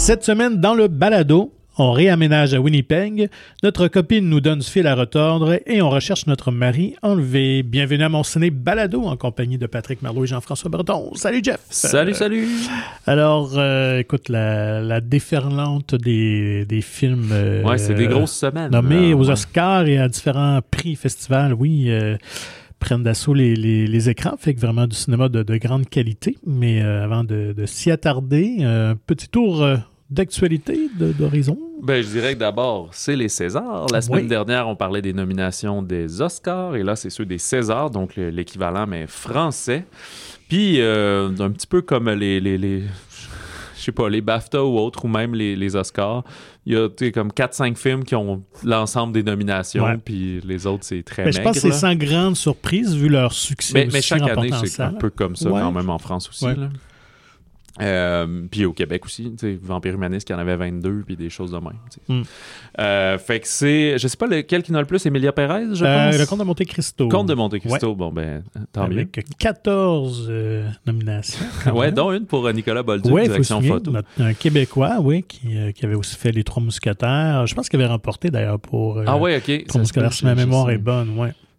Cette semaine, dans le balado, on réaménage à Winnipeg, notre copine nous donne du fil à retordre et on recherche notre mari enlevé. Bienvenue à mon ciné balado en compagnie de Patrick Marleau et Jean-François Breton. Salut Jeff! Salut! Alors, écoute, la déferlante des films... ouais, c'est des grosses semaines. Nommés aux Oscars et à différents prix, festivals, oui... prennent d'assaut les écrans, fait que vraiment du cinéma de grande qualité. Mais avant de s'y attarder, un petit tour d'actualité d'Horizon. Ben, je dirais que d'abord, c'est les Césars. La semaine dernière, on parlait des nominations des Oscars, et là, c'est ceux des Césars, donc l'équivalent, mais français. Puis, un petit peu comme les je sais pas, les BAFTA ou autres, ou même les Oscars, il y a comme 4-5 films qui ont l'ensemble des nominations, puis les autres, c'est très maigre. Je pense que c'est sans grande surprise, vu leur succès mais chaque année, c'est un peu comme ça, quand même, en France aussi. Là. Puis au Québec aussi, tu sais, Vampire Humaniste qui en avait 22, puis des choses de même. Fait que c'est, je sais pas lequel qui en a le plus, Emilia Pérez, je pense. Le Comte de Monte-Cristo. Comte de Monte-Cristo, bon ben, tant mieux. Avec 14 nominations. Ouais, dont une pour Nicolas Bolduc, direction photo. Un Québécois, qui avait aussi fait Les Trois Mousquetaires. Je pense qu'il avait remporté d'ailleurs pour ok. Trois Mousquetaires, si ma mémoire est bonne,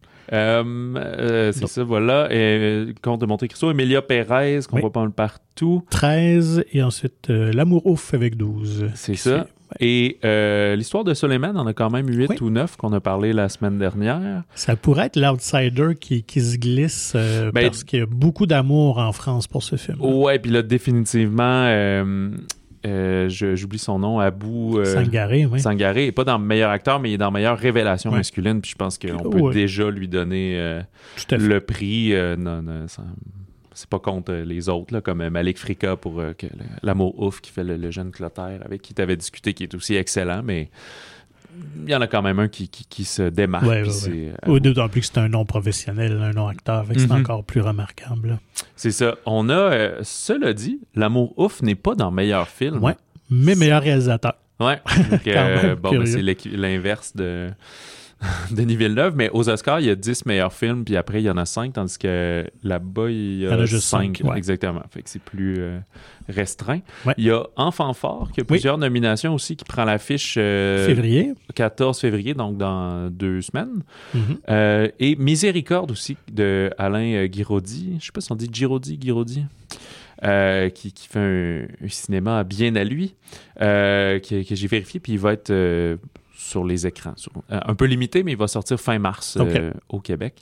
c'est ça, voilà. Comte de Monte-Cristo, Emilia Pérez, qu'on voit pas mal partout. 13, et ensuite L'Amour ouf avec 12. C'est ça. Et l'histoire de Soleiman, on a quand même 8 ou 9 qu'on a parlé la semaine dernière. Ça pourrait être l'outsider qui se glisse parce qu'il y a beaucoup d'amour en France pour ce film. Ouais, puis là, définitivement... j'oublie son nom, Abou Sangaré, Sangaré n'est pas dans meilleur acteur, mais il est dans meilleure révélation masculine, puis je pense qu'on peut déjà lui donner le prix. C'est pas contre les autres, là, comme Malik Frika pour L'Amour ouf qui fait le jeune Clotaire, avec qui tu avais discuté, qui est aussi excellent, mais il y en a quand même un qui se démarque. D'autant plus que c'est un nom professionnel, un nom acteur, fait que c'est encore plus remarquable. Là. C'est ça. On a, cela dit, L'Amour ouf n'est pas dans meilleur film. Ouais, mais meilleur réalisateur. Ouais. Donc, c'est l'inverse de Denis Villeneuve, mais aux Oscars, il y a 10 meilleurs films, puis après, il y en a 5, tandis que là-bas, il y a juste 5. Exactement. Fait que c'est plus restreint. Ouais. Il y a Enfant fort, qui a plusieurs nominations aussi, qui prend l'affiche février. 14 février, donc dans 2 semaines. Et Miséricorde aussi, de Alain Guiraudy. Je sais pas si on dit Guiraudy. Qui fait un cinéma bien à lui, que j'ai vérifié, puis il va être sur les écrans. Un peu limité, mais il va sortir fin mars au Québec.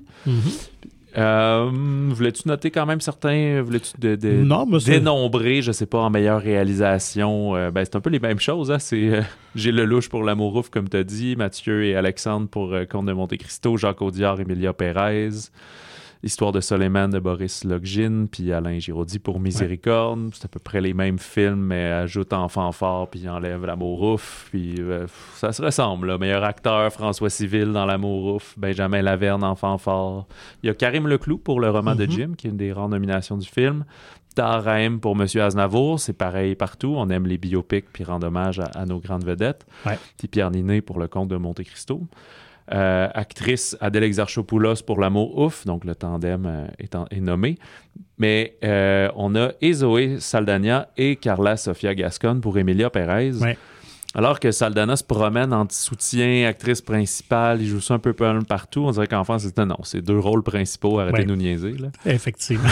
Voulais-tu noter quand même certains? Voulais-tu dénombrer, je sais pas, en meilleure réalisation? C'est un peu les mêmes choses. Hein? C'est Gilles Lelouch pour L'Amour ouf, comme tu as dit, Mathieu et Alexandre pour Comte de Monte-Cristo, Jacques Audiard, Emilia Pérez, L'Histoire de Soleiman de Boris Login, puis Alain Guiraudy pour Miséricorde. C'est à peu près les mêmes films, mais ajoute Enfant fort, puis enlève L'Amour ouf. Puis ça se ressemble. Là. Meilleur acteur, François Civil dans L'Amour ouf, Benjamin Laverne, Enfant fort. Il y a Karim Leclou pour Le roman de Jim, qui est une des rares nominations du film. Tahar Rahim pour Monsieur Aznavour, c'est pareil partout. On aime les biopics, puis rend hommage à nos grandes vedettes. Puis Pierre Ninet pour Le Comte de Monte-Cristo. Actrice Adèle Exarchopoulos pour L'Amour ouf, donc le tandem est nommé. Mais on a Zoé Saldana et Carla Sofia Gascon pour Emilia Pérez. Alors que Saldana se promène en soutien, actrice principale, il joue ça un peu partout. On dirait qu'en France, c'est 2 rôles principaux, arrêtez de nous niaiser. Là. Effectivement.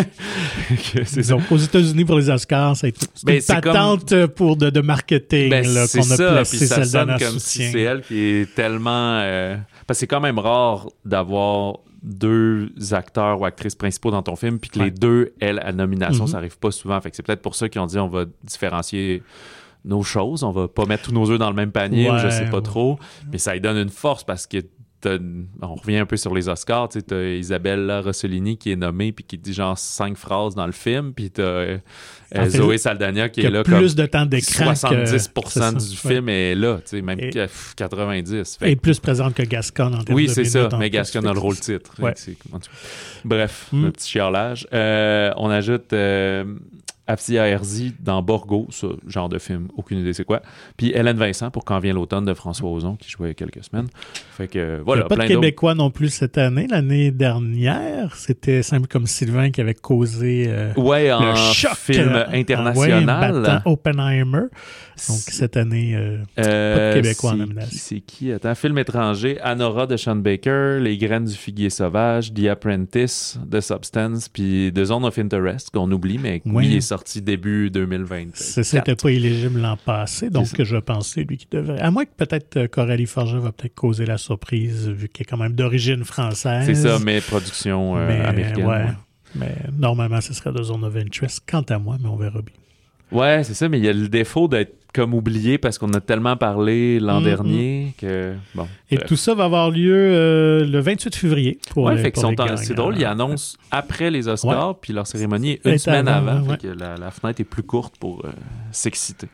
Donc, aux États-Unis, pour les Oscars, c'est une patente de marketing qu'on a placé Saldana en soutien. Si c'est elle qui est tellement... Parce que c'est quand même rare d'avoir 2 acteurs ou actrices principaux dans ton film, puis que les 2 aient la nomination, ça n'arrive pas souvent. Fait que c'est peut-être pour ça qu'ils ont dit on va différencier nos choses, on va pas mettre tous nos œufs dans le même panier, ou je sais pas trop, mais ça lui donne une force parce que on revient un peu sur les Oscars, tu sais, t'as Isabella Rossellini qui est nommée puis qui dit genre 5 phrases dans le film, puis t'as Zoé Saldana qui est là plus de temps d'écran 70% du film est là, tu sais, même 90. Et plus présente que Gascon en termes de minutes. Oui, c'est ça, mais Gascon a le rôle titre. Bref, un petit chiolage. On ajoute Afsia Herzi dans Borgo, ça, genre de film, aucune idée c'est quoi. Puis Hélène Vincent pour Quand vient l'automne de François Ozon, qui jouait il y a quelques semaines. Fait que voilà. Il n'y a pas de Québécois non plus cette année. L'année dernière, c'était Simple comme Sylvain qui avait causé un film international. Battant Oppenheimer. Donc cette année, pas de Québécois en nomination. C'est qui? Attends, film étranger, Anora de Sean Baker, Les graines du figuier sauvage, The Apprentice, The Substance, puis The Zone of Interest, qu'on oublie, mais il est sorti début 2020. C'était pas éligible l'an passé, donc je pensais lui qui devrait. À moins que peut-être Coralie Forget va peut-être causer la surprise, vu qu'elle est quand même d'origine française. C'est ça, mais production américaine. Ouais. Mais normalement, ce serait The Zone of Interest, quant à moi, mais on verra bien. Ouais, c'est ça, mais il y a le défaut d'être comme oublié parce qu'on a tellement parlé l'an dernier que bon. Et tout ça va avoir lieu le 28 février. C'est drôle, ils annoncent après les Oscars, puis leur cérémonie est une semaine avant. Fait que la fenêtre est plus courte pour s'exciter.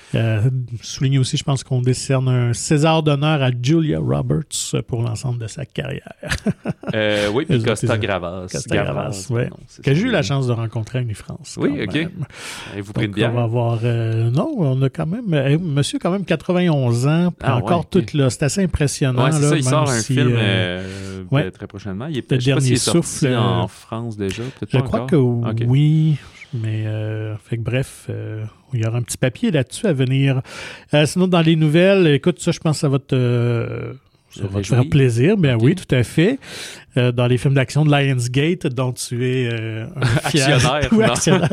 Souligner aussi, je pense qu'on décerne un César d'honneur à Julia Roberts pour l'ensemble de sa carrière. Oui, puis Costa Gavras. Ouais. Que j'ai eu la chance de rencontrer à Unifrance. Oui, OK. Avez-vous pris une bière? On va avoir... non, on a quand même... monsieur, quand même 91 ans, puis encore tout là. C'est assez impressionnant. Ouais, c'est là, ça, il sort un film très prochainement. Il est peut-être dernier souffle en France déjà. Je crois que oui... Mais, fait que bref, il y aura un petit papier là-dessus à venir. Sinon, dans les nouvelles, écoute, ça, je pense que ça va te faire plaisir. Ben oui, tout à fait. Dans les films d'action de Lionsgate, dont tu es un fier actionnaire.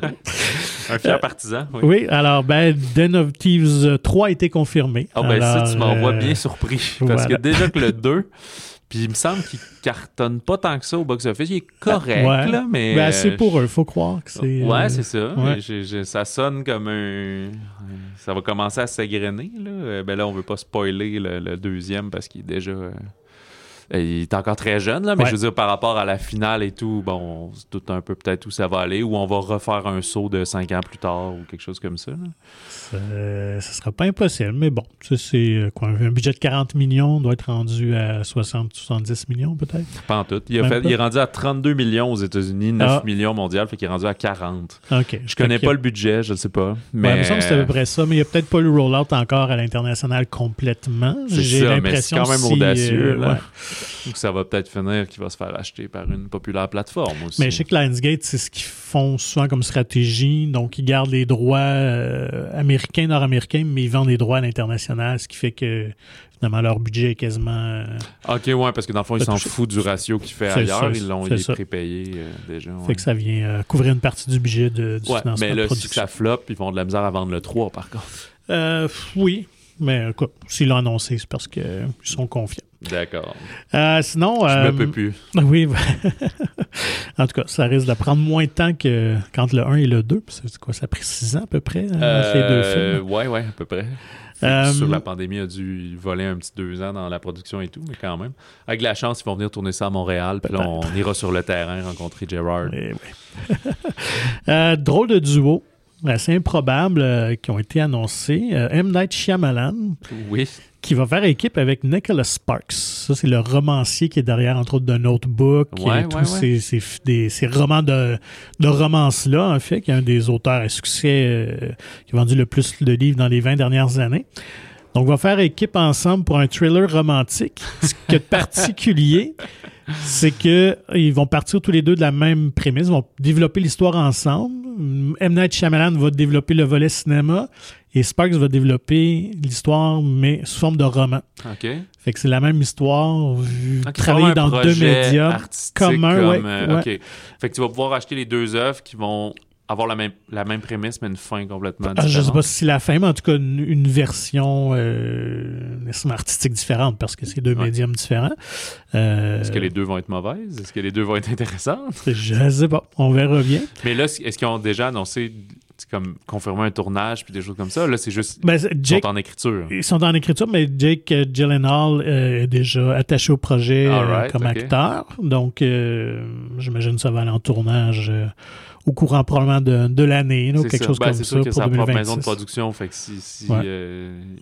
Un fier partisan, oui. Oui, alors, Den of Thieves 3 a été confirmé. Ça, tu m'envoies bien surpris. Parce que déjà que le 2... Puis il me semble qu'il cartonne pas tant que ça au box-office. Il est correct, là, mais... c'est pour eux, faut croire que c'est... Ouais, c'est ça. Ouais. Ça sonne comme un... Ça va commencer à s'égrener, là. Là, on veut pas spoiler le deuxième parce qu'il est déjà... Il est encore très jeune, là, mais je veux dire, par rapport à la finale et tout, bon, on se doute un peu peut-être où ça va aller, ou on va refaire un saut de 5 ans plus tard, ou quelque chose comme ça. Ça sera pas impossible, mais bon, ça c'est quoi, un budget de 40 millions doit être rendu à 60-70 millions peut-être? Pas en tout. Il est rendu à 32 millions aux États-Unis, 9 millions mondial, fait qu'il est rendu à 40. Okay. Je connais pas le budget, je ne sais pas. Mais il me semble que c'est à peu près ça, mais il n'y a peut-être pas le roll-out encore à l'international complètement. J'ai l'impression mais c'est quand même audacieux, là. Donc ça va peut-être finir qu'il va se faire acheter par une populaire plateforme aussi. Mais je sais que Lionsgate, c'est ce qu'ils font souvent comme stratégie. Donc, ils gardent les droits américains, nord-américains, mais ils vendent les droits à l'international, ce qui fait que finalement leur budget est quasiment... OK, ouais, parce que dans le fond, ils s'en foutent du ratio qu'il fait ailleurs. Ils l'ont prépayé déjà. Ouais. Fait que ça vient couvrir une partie du budget du financement mais là, de production. Si ça floppe, ils vont de la misère à vendre le 3, par contre. Oui. Mais écoute, s'ils l'ont annoncé, c'est parce qu'ils sont confiants. D'accord. Sinon... Je me peux plus. Oui. En tout cas, ça risque de prendre moins de temps que quand le 1 et le 2. C'est quoi, ça a pris 6 ans à peu près entre les deux films? Oui, à peu près. Sur la pandémie, a dû voler un petit 2 ans dans la production et tout, mais quand même. Avec la chance, ils vont venir tourner ça à Montréal, puis là, on ira sur le terrain rencontrer Gérard. Drôle de duo. Assez improbables qui ont été annoncés. M. Night Shyamalan, qui va faire équipe avec Nicholas Sparks. Ça, c'est le romancier qui est derrière, entre autres, The Notebook et tous ces romans de romance-là, en fait, qui est un des auteurs à succès qui a vendu le plus de livres dans les 20 dernières années. Donc, on va faire équipe ensemble pour un thriller romantique. Ce qui est particulier, c'est qu'ils vont partir tous les deux de la même prémisse. Ils vont développer l'histoire ensemble. M. Night Shyamalan va développer le volet cinéma et Sparks va développer l'histoire, mais sous forme de roman. OK. Fait que c'est la même histoire, travailler dans deux médias communs. OK. Fait que tu vas pouvoir acheter les deux œuvres qui vont avoir la même prémisse, mais une fin complètement différente. Je ne sais pas si c'est la fin, mais en tout cas, une version artistique différente, parce que c'est deux médiums différents. Est-ce que les deux vont être mauvaises? Est-ce que les deux vont être intéressantes? Je ne sais pas. On verra bien. Mais là, est-ce qu'ils ont déjà annoncé... comme confirmer un tournage puis des choses comme ça. Là, c'est juste ils sont en écriture. Ils sont en écriture, mais Jake Gyllenhaal est déjà attaché au projet comme acteur. Donc, j'imagine que ça va aller en tournage au courant probablement de l'année, quelque chose comme ça. C'est sûr que c'est sa propre maison de production. production. Fait que si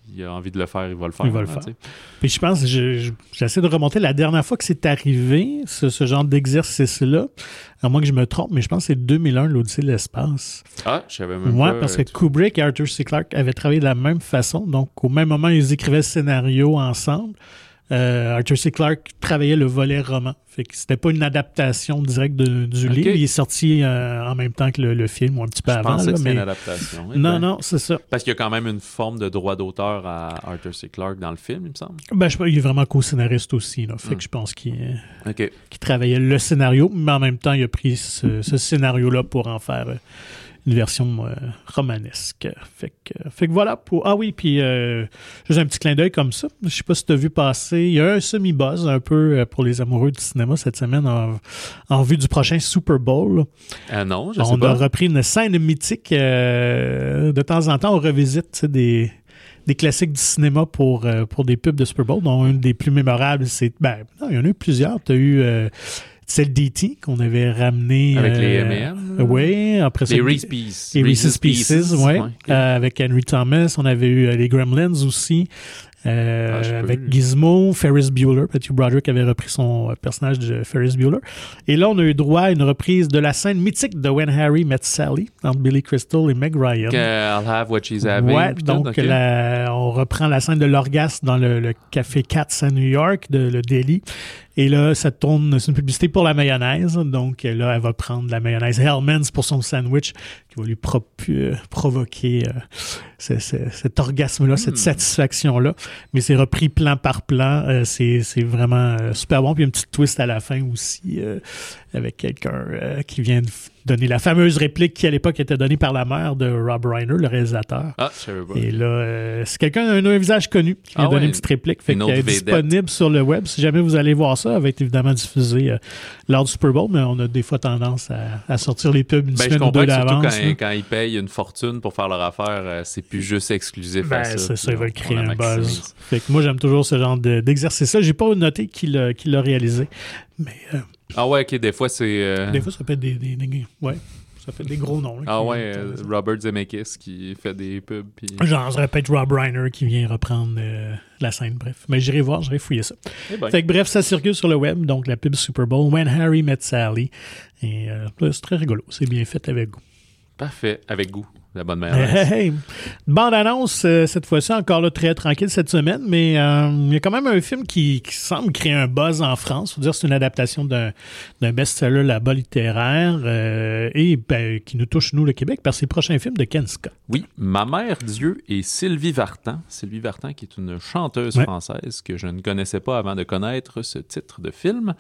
il a envie de le faire, il va le faire. Il va le faire. Puis je pense, j'essaie de remonter la dernière fois que c'est arrivé, ce genre d'exercice-là, à moins que je me trompe, mais je pense que c'est 2001, l'Odyssée de l'espace. Ah, je savais même pas. Ouais, parce que Kubrick et Arthur C. Clarke avaient travaillé de la même façon. Donc, au même moment, ils écrivaient le scénario ensemble. Arthur C. Clarke travaillait le volet roman. Fait que c'était pas une adaptation directe du livre. Il est sorti en même temps que le film, ou un petit peu avant. Je pensais que c'était une adaptation. Non, c'est ça. Parce qu'il y a quand même une forme de droit d'auteur à Arthur C. Clarke dans le film, il me semble. Ben, il est vraiment co-scénariste aussi. Là. Fait que je pense qu'il travaillait le scénario, mais en même temps, il a pris ce scénario-là pour en faire une version romanesque. Fait que voilà. Ah oui, puis juste un petit clin d'œil comme ça. Je sais pas si tu as vu passer. Il y a un semi-buzz un peu pour les amoureux du cinéma cette semaine en vue du prochain Super Bowl. Non, je sais pas. On a repris une scène mythique. De temps en temps, on revisite des classiques du cinéma pour des pubs de Super Bowl, dont une des plus mémorables, c'est... Ben, non, il y en a eu plusieurs. Tu as eu... celle d'E.T. qu'on avait ramené... Avec les M&M. Oui, après ça... Les Reese's Pieces. Les Reese's Pieces, oui. Okay. Avec Henry Thomas. On avait eu les Gremlins aussi. Avec Gizmo, Ferris Bueller. Matthew Broderick avait repris son personnage de Ferris Bueller. Et là, on a eu droit à une reprise de la scène mythique de When Harry Met Sally entre Billy Crystal et Meg Ryan. I'll have what she's having. Ouais, donc on reprend la scène de l'orgasme dans le Café Katz à New York, le Delhi. Et là, ça tourne, c'est une publicité pour la mayonnaise. Donc là, elle va prendre la mayonnaise Hellmann's pour son sandwich qui va lui provoquer cet orgasme-là, cette satisfaction-là. Mais c'est repris plan par plan. C'est vraiment super bon. Puis il y a une petite twist à la fin aussi avec quelqu'un qui vient de donner la fameuse réplique qui, à l'époque, était donnée par la mère de Rob Reiner, le réalisateur. Ah, je savais pas. Et là, c'est quelqu'un d'un visage connu qui vient donner une petite réplique. Fait qu'elle est disponible sur le web. Si jamais vous allez voir ça, elle va être évidemment diffusée lors du Super Bowl, mais on a des fois tendance à sortir les pubs une semaine ou deux d'avance. Surtout quand ils payent une fortune pour faire leur affaire, c'est plus juste exclusif à ça. C'est ça, ils veulent créer un buzz. Fait que moi, j'aime toujours ce genre d'exercice-là. J'ai pas noté qui l'a réalisé, mais... Ah ouais, ok, des fois c'est... Des fois, ça peut être ouais, ça peut être des gros noms. Là, Robert Zemeckis qui fait des pubs. Puis... Genre, ça peut être Rob Reiner qui vient reprendre la scène, bref. Mais j'irai fouiller ça. Fait que bref, ça circule sur le web, donc la pub Super Bowl, When Harry Met Sally. Et c'est très rigolo, c'est bien fait avec goût. Parfait, avec goût. La bonne mère. Bande-annonce, cette fois-ci, encore là, très tranquille cette semaine, mais il y a quand même un film qui semble créer un buzz en France. Il faut dire que c'est une adaptation d'un best-seller là-bas littéraire et qui nous touche, nous, le Québec, par ses prochains films de Ken Scott. Oui, Ma mère Dieu et Sylvie Vartan. Sylvie Vartan, qui est une chanteuse française que je ne connaissais pas avant de connaître ce titre de film.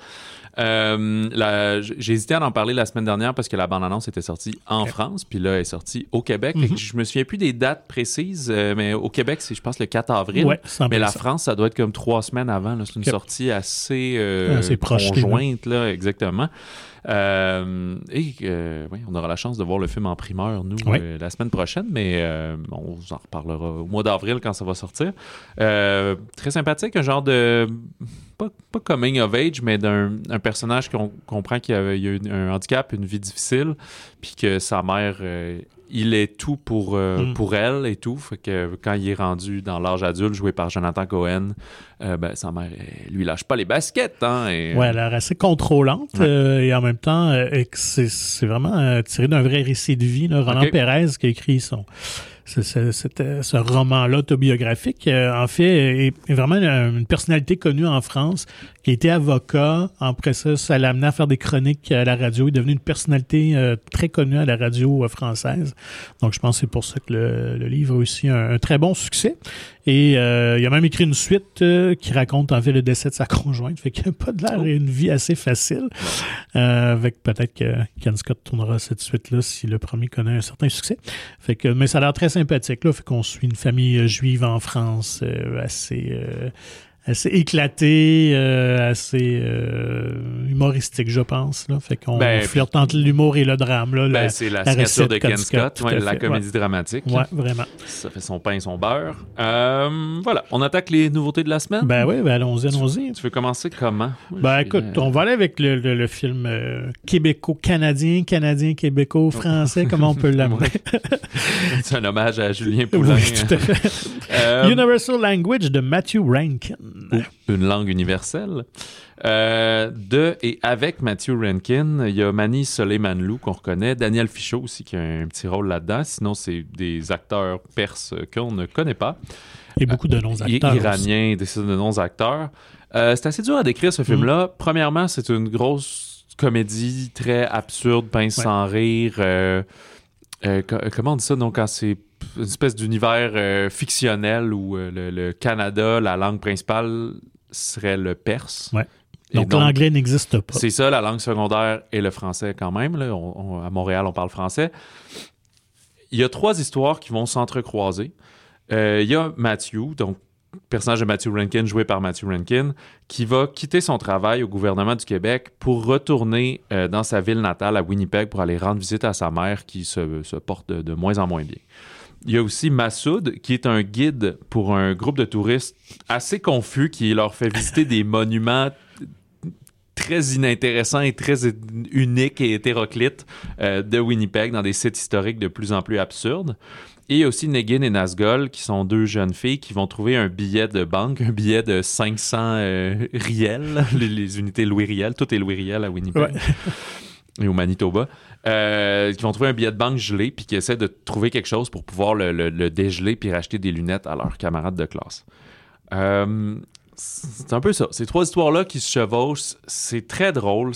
J'ai hésité à en parler la semaine dernière parce que la bande-annonce était sortie en France, puis là, elle est sortie au Québec. Je me souviens plus des dates précises, mais au Québec, c'est, je pense, le 4 avril. Ouais, mais la France, ça doit être comme 3 semaines avant. Là. C'est une sortie assez conjointe, là, exactement. On aura la chance de voir le film en primeur, nous, la semaine prochaine, mais on vous en reparlera au mois d'avril quand ça va sortir. Très sympathique, un genre de... Pas coming of age, mais d'un personnage qu'on comprend qu'il y a eu un handicap, une vie difficile, puis que sa mère... il est tout pour elle et tout. Fait que quand il est rendu dans l'âge adulte, joué par Jonathan Cohen, sa mère, lui lâche pas les baskets. Hein, elle a l'air assez contrôlante et en même temps, c'est vraiment tiré d'un vrai récit de vie. Là. Roland Pérez qui a écrit ce roman-là autobiographique, en fait, est vraiment une personnalité connue en France, qui était avocat. Après ça l'a amené à faire des chroniques à la radio. Il est devenu une personnalité très connue à la radio française. Donc, je pense que c'est pour ça que le livre a aussi un très bon succès. Et il a même écrit une suite qui raconte en fait le décès de sa conjointe. Fait qu'il n'a pas de l'air une vie assez facile. Avec peut-être que Ken Scott tournera cette suite-là si le premier connaît un certain succès. Fait que, mais ça a l'air très sympathique. Là. Fait qu'on suit une famille juive en France assez éclaté, assez humoristique, je pense. Là. Fait qu'on flirte entre l'humour et le drame. Là, c'est la signature de Ken Scott, la comédie dramatique. Oui, vraiment. Ça fait son pain et son beurre. Voilà, on attaque les nouveautés de la semaine? Allons-y. Tu veux commencer comment? Écoute, on va aller avec le film québéco-canadien, québéco-français, comment on peut l'appeler? C'est un hommage à Julien Poulin. Oui, tout à fait. Universal Language de Matthew Rankin. Une langue universelle. De et avec Matthew Rankin, il y a Mani Soleimanlou qu'on reconnaît, Daniel Fichot aussi qui a un petit rôle là-dedans. Sinon, c'est des acteurs perses qu'on ne connaît pas. Et beaucoup de non-acteurs. Iraniens, des de non-acteurs. C'est assez dur à décrire ce film-là. Premièrement, c'est une grosse comédie très absurde, pince sans rire. Comment on dit ça? Donc, quand c'est une espèce d'univers fictionnel où le Canada, la langue principale serait le perse. Ouais. Donc, l'anglais n'existe pas. C'est ça, la langue secondaire et le français quand même. Là. À Montréal, on parle français. Il y a 3 histoires qui vont s'entrecroiser. Il y a Matthew, donc personnage de Matthew Rankin, joué par Matthew Rankin, qui va quitter son travail au gouvernement du Québec pour retourner dans sa ville natale, à Winnipeg, pour aller rendre visite à sa mère qui se porte de moins en moins bien. Il y a aussi Massoud, qui est un guide pour un groupe de touristes assez confus, qui leur fait visiter des monuments très inintéressants et très uniques et hétéroclites de Winnipeg, dans des sites historiques de plus en plus absurdes. Et il y a aussi Negin et Nazgul, qui sont 2 jeunes filles qui vont trouver un billet de banque, un billet de 500 riels, les unités Louis Riel, tout est Louis Riel à Winnipeg. Ouais. Et au Manitoba, qui vont trouver un billet de banque gelé puis qui essaient de trouver quelque chose pour pouvoir le dégeler puis racheter des lunettes à leurs camarades de classe. C'est un peu ça. Ces 3 histoires-là qui se chevauchent, c'est très drôle,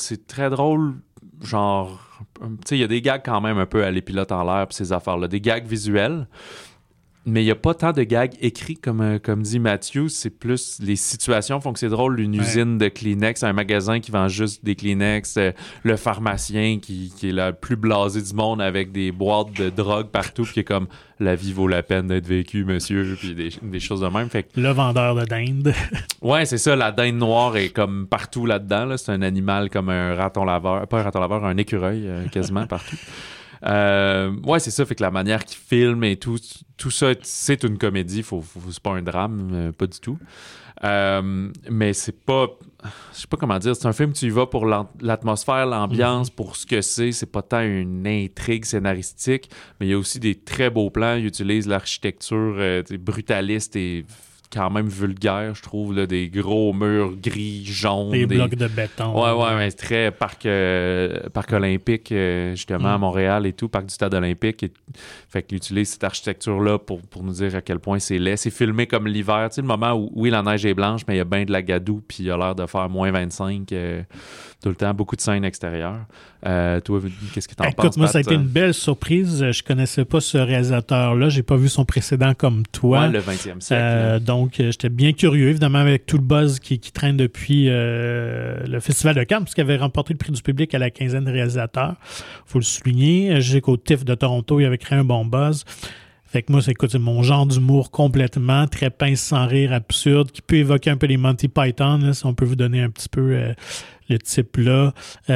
genre... Tu sais, il y a des gags quand même un peu à l'épilote en l'air puis ces affaires-là, des gags visuels. Mais il n'y a pas tant de gags écrits comme dit Matthew. C'est plus les situations font que c'est drôle. Une usine de Kleenex, un magasin qui vend juste des Kleenex, le pharmacien qui est le plus blasé du monde avec des boîtes de drogue partout, puis qui est comme « La vie vaut la peine d'être vécue, monsieur », puis des choses de même. Fait que... Le vendeur de dinde. Ouais, c'est ça. La dinde noire est comme partout là-dedans. Là. C'est un animal comme un raton laveur. Pas un raton laveur, un écureuil quasiment partout. Ouais, c'est ça. Fait que la manière qu'il filme et tout ça, c'est une comédie. C'est pas un drame, pas du tout. Mais c'est pas... Je sais pas comment dire. C'est un film, tu y vas pour l'atmosphère, l'ambiance, pour ce que c'est. C'est pas tant une intrigue scénaristique, mais il y a aussi des très beaux plans. Il utilise l'architecture brutaliste et quand même vulgaire, je trouve, là, des gros murs gris, jaunes. Des blocs de béton. Ouais, mais c'est très parc olympique, justement, à Montréal et tout, parc du Stade olympique. Fait qu'il utilise cette architecture-là pour nous dire à quel point c'est laid. C'est filmé comme l'hiver, tu sais, le moment où, oui, la neige est blanche, mais il y a bien de la gadoue, puis il a l'air de faire moins 25 tout le temps. Beaucoup de scènes extérieures. Toi, qu'est-ce que t'en penses? Écoute, moi, ça a été une belle surprise. Je connaissais pas ce réalisateur-là. J'ai pas vu son précédent comme toi. Ouais, le 20e siècle. Donc, j'étais bien curieux, évidemment, avec tout le buzz qui traîne depuis le Festival de Cannes, puisqu'il avait remporté le prix du public à la quinzaine de réalisateurs. Faut le souligner. Je sais qu'au TIFF de Toronto, il avait créé un bon buzz. Fait que moi, c'est mon genre d'humour complètement, très pince sans rire, absurde, qui peut évoquer un peu les Monty Python, là, si on peut vous donner un petit peu le type là.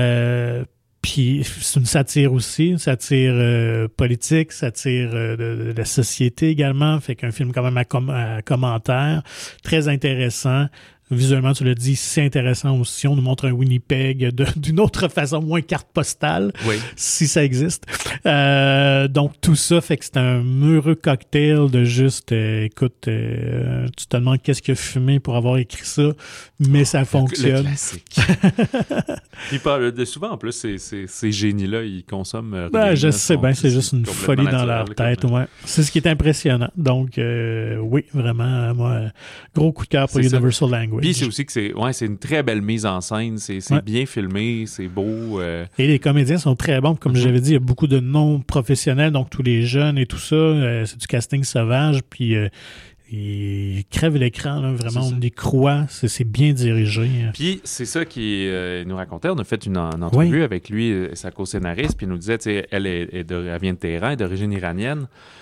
Puis c'est une satire aussi, une satire politique, satire de la société également. Fait qu'un film quand même à commentaire, très intéressant. Visuellement, tu l'as dit, c'est intéressant aussi. On nous montre un Winnipeg d'une autre façon, moins carte postale, oui, si ça existe. Donc, tout ça fait que c'est un heureux cocktail de juste, écoute, tu te demandes qu'est-ce qu'il a fumé pour avoir écrit ça, mais ça fonctionne. Le classique. Il parle de souvent, en plus, ces génies-là, ils consomment rien. Je sais bien, c'est juste une folie dans leur tête. Ouais. C'est ce qui est impressionnant. Donc, oui, vraiment, moi, gros coup de cœur pour Universal Language. Puis c'est aussi que c'est une très belle mise en scène, c'est bien filmé, c'est beau. Et les comédiens sont très bons. Comme j'avais dit, il y a beaucoup de non-professionnels, donc tous les jeunes et tout ça. C'est du casting sauvage, puis ils crèvent l'écran, là, vraiment, on y croit, c'est bien dirigé. Puis c'est ça qu'il nous racontait. On a fait une entrevue avec lui, sa co-scénariste, puis il nous disait, elle vient de Téhéran, elle est d'origine iranienne.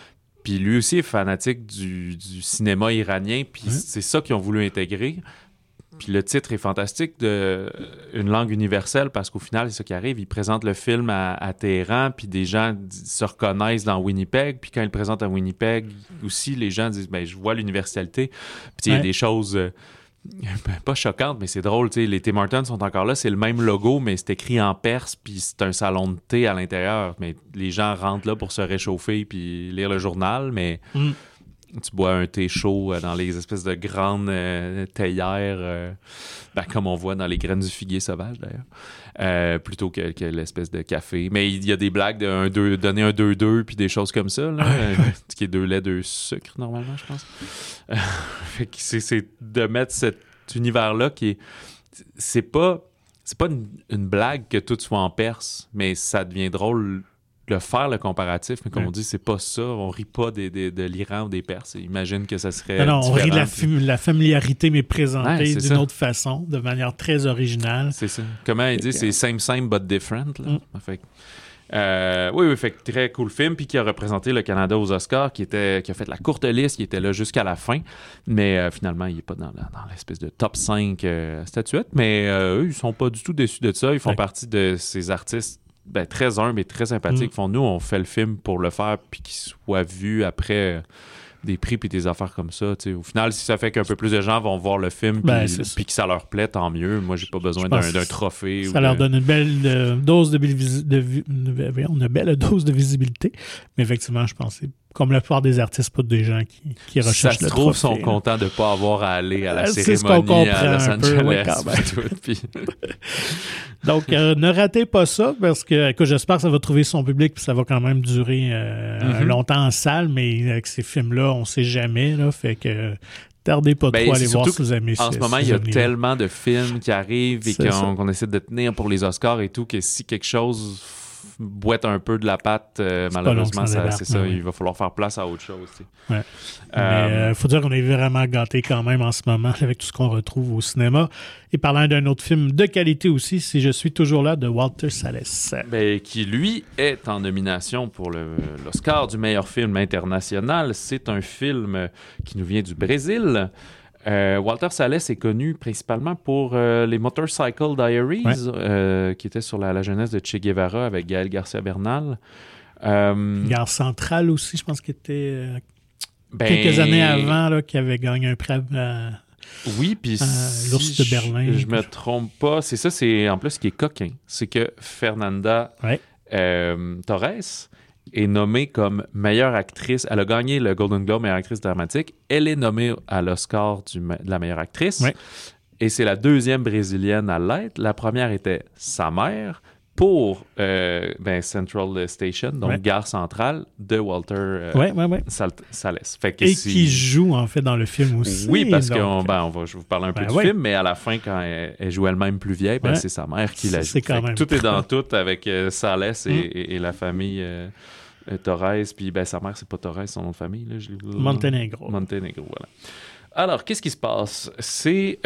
Puis lui aussi est fanatique du cinéma iranien, puis c'est ça qu'ils ont voulu intégrer. Puis le titre est fantastique, de une langue universelle, parce qu'au final, c'est ça qui arrive. Ils présentent le film à Téhéran, puis des gens se reconnaissent dans Winnipeg. Puis quand ils le présentent à Winnipeg aussi, les gens disent « je vois l'universalité ». Puis il y a des choses pas choquantes, mais c'est drôle. Les Tim Hortons sont encore là, c'est le même logo, mais c'est écrit en perse, puis c'est un salon de thé à l'intérieur. Mais les gens rentrent là pour se réchauffer puis lire le journal, mais... Tu bois un thé chaud dans les espèces de grandes théières, comme on voit dans les graines du figuier sauvage, d'ailleurs, plutôt que l'espèce de café. Mais il y a des blagues de donner un 2-2 puis des choses comme ça, là, qui est 2 laits, 2 sucres, normalement, je pense. Fait que c'est de mettre cet univers-là qui est... C'est pas une blague que tout soit en perse, mais ça devient drôle... Le faire le comparatif, mais comme on dit, c'est pas ça. On rit pas de l'Iran ou des Perses. Imagine que ça serait. Non, on rit de la familiarité, mais présentée d'une autre façon, de manière très originale. C'est ça. Comment il dit, c'est same, but different. Là. Fait oui, fait que très cool film, puis qui a représenté le Canada aux Oscars, qui a fait la courte liste, qui était là jusqu'à la fin, mais finalement, il n'est pas dans l'espèce de top 5 statuettes, mais eux, ils sont pas du tout déçus de ça. Ils font partie de ces artistes très humble et très sympathique. Nous, on fait le film pour le faire puis qu'il soit vu après des prix puis des affaires comme ça. Au final, si ça fait qu'un peu plus de gens vont voir le film puis que ça leur plaît, tant mieux. Moi, j'ai pas besoin d'un trophée. Ça leur donne une belle dose une belle dose de visibilité. Mais effectivement, je pense que comme la plupart des artistes, pas des gens qui recherchent le trophée. Ça se trouve, sont contents de ne pas avoir à aller à la cérémonie à Los Angeles. Donc, ne ratez pas ça, parce que j'espère que ça va trouver son public, puis ça va quand même durer longtemps en salle, mais avec ces films-là, on ne sait jamais, là, fait que... Tardez pas trop à aller voir si vous aimez en ce moment, il y a tellement de films qui arrivent et qu'on essaie de tenir pour les Oscars et tout, que si quelque chose boite un peu de la pâte, malheureusement, c'est ça. Il va falloir faire place à autre chose. Ouais. Mais faut dire qu'on est vraiment gâtés quand même en ce moment avec tout ce qu'on retrouve au cinéma. Et parlant d'un autre film de qualité aussi, Si je suis toujours là, de Walter Salles. Qui, lui, est en nomination pour l'Oscar du meilleur film international. C'est un film qui nous vient du Brésil. Walter Salles est connu principalement pour les Motorcycle Diaries, qui était sur la jeunesse de Che Guevara avec Gaël Garcia Bernal. Gare Centrale aussi, je pense qu'il était quelques années avant, là, qui avait gagné un prix oui, puis l'Ours de Berlin. Je me trompe pas, c'est ça, c'est en plus ce qui est coquin, c'est que Fernanda Torres est nommée comme meilleure actrice. Elle a gagné le Golden Globe meilleure actrice dramatique. Elle est nommée à l'Oscar de la meilleure actrice. Et c'est la deuxième brésilienne à l'être. La première était sa mère pour Central Station, donc Gare Centrale, de Walter Salles. Qui joue en fait dans le film aussi. Oui, parce que je vais vous parler un peu du film, mais à la fin, quand elle joue elle-même plus vieille, c'est sa mère qui la joue. Tout est dans tout avec Salles et la famille Torres. Puis sa mère, c'est pas Torres, son nom de famille. Là, Montenegro, voilà. Alors, qu'est-ce qui se passe? C'est...